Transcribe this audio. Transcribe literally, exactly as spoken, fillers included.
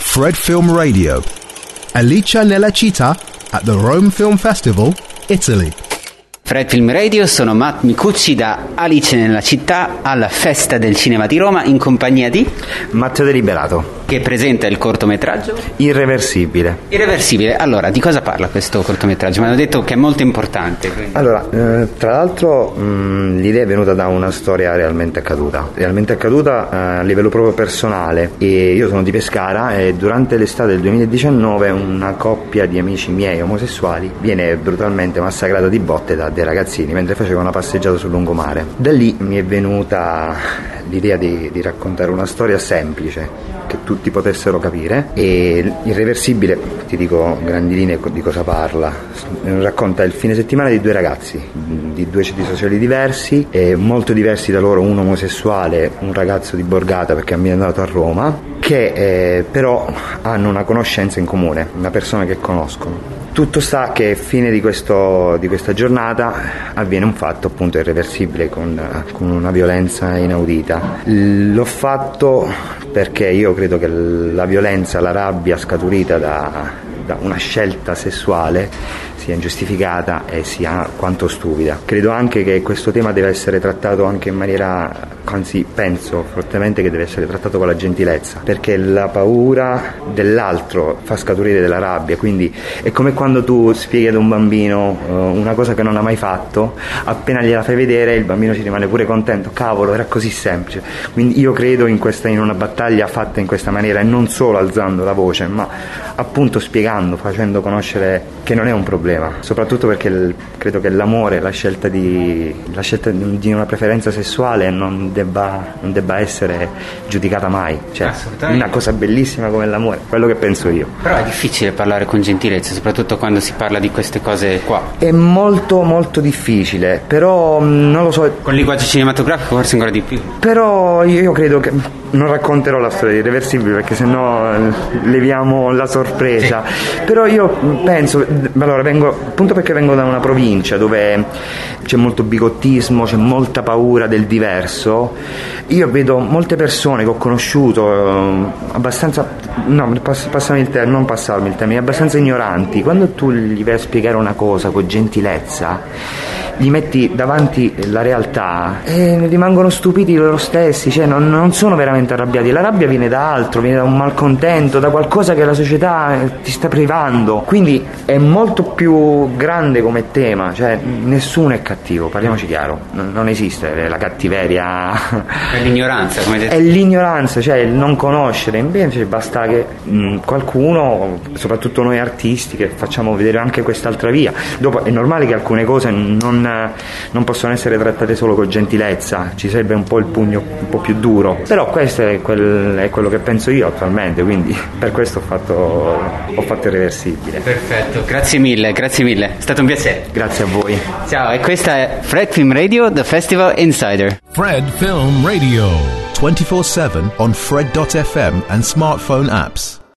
Fred Film Radio. Alicia nella città at the Rome Film Festival, Italy. Fred Film Radio, sono Matt Micucci da Alice nella città alla Festa del Cinema di Roma in compagnia di Matteo De Liberato, che presenta il cortometraggio Irreversibile. Irreversibile, allora di cosa parla questo cortometraggio? Mi hanno detto che è molto importante. Quindi... Allora, eh, tra l'altro mh, l'idea è venuta da una storia realmente accaduta, realmente accaduta eh, a livello proprio personale. E io sono di Pescara e durante l'estate del duemiladiciannove una coppia di amici miei omosessuali viene brutalmente massacrata di botte da dei ragazzini mentre facevano una passeggiata sul lungomare. Da lì mi è venuta l'idea di, di raccontare una storia semplice che tutti potessero capire, e Irreversibile, ti dico grandi linee di cosa parla. Racconta il fine settimana di due ragazzi di due ceti sociali diversi e molto diversi da loro, uno omosessuale, un ragazzo di Borgata perché è ambientato a Roma, che eh, però hanno una conoscenza in comune, una persona che conoscono. Tutto sta che fine di, questo, di questa giornata avviene un fatto appunto irreversibile con, con una violenza inaudita. L'ho fatto perché io credo che la violenza, la rabbia scaturita da, da una scelta sessuale sia ingiustificata e sia quanto stupida. Credo anche che questo tema deve essere trattato anche in maniera, anzi penso fortemente che deve essere trattato con la gentilezza, perché la paura dell'altro fa scaturire della rabbia, quindi è come quando tu spieghi ad un bambino uh, una cosa che non ha mai fatto, appena gliela fai vedere il bambino ci rimane pure contento, cavolo, era così semplice. Quindi io credo in questa, in una battaglia fatta in questa maniera, e non solo alzando la voce, ma appunto spiegando, facendo conoscere che non è un problema, soprattutto perché il, credo che l'amore, la scelta di la scelta di una preferenza sessuale non debba, non debba essere giudicata mai, cioè una cosa bellissima come l'amore, quello che penso io. Però è difficile parlare con gentilezza, soprattutto quando si parla di queste cose qua. È molto molto difficile, però non lo so, con il linguaggio cinematografico forse ancora di più. Però io, io credo che non racconterò la storia di Irreversibile perché sennò leviamo la sorpresa. Sì. Però io penso, allora vengo appunto perché vengo da una provincia dove c'è molto bigottismo, c'è molta paura del diverso. Io vedo molte persone che ho conosciuto eh, abbastanza, no, pass- passami il termine, non passarmi il termine, abbastanza ignoranti. Quando tu gli vai a spiegare una cosa con gentilezza, gli metti davanti la realtà e rimangono stupiti loro stessi, cioè non, non sono veramente arrabbiati. La rabbia viene da altro, viene da un malcontento, da qualcosa che la società ti sta privando, quindi è molto più grande come tema, cioè nessuno è cattivo, parliamoci chiaro, non, non esiste la cattiveria, è l'ignoranza, come detto. È l'ignoranza, cioè il non conoscere. Invece basta che mh, qualcuno, soprattutto noi artisti, che facciamo vedere anche quest'altra via. Dopo è normale che alcune cose non non possono essere trattate solo con gentilezza, ci serve un po' il pugno un po' più duro, però questo è, quel, è quello che penso io attualmente, quindi per questo ho fatto, ho fatto Irreversibile. Perfetto, grazie mille, grazie mille, è stato un piacere. Grazie a voi. Ciao, e questa è Fred Film Radio, The Festival Insider. Fred Film Radio, twenty-four seven on Fred dot f m and smartphone apps.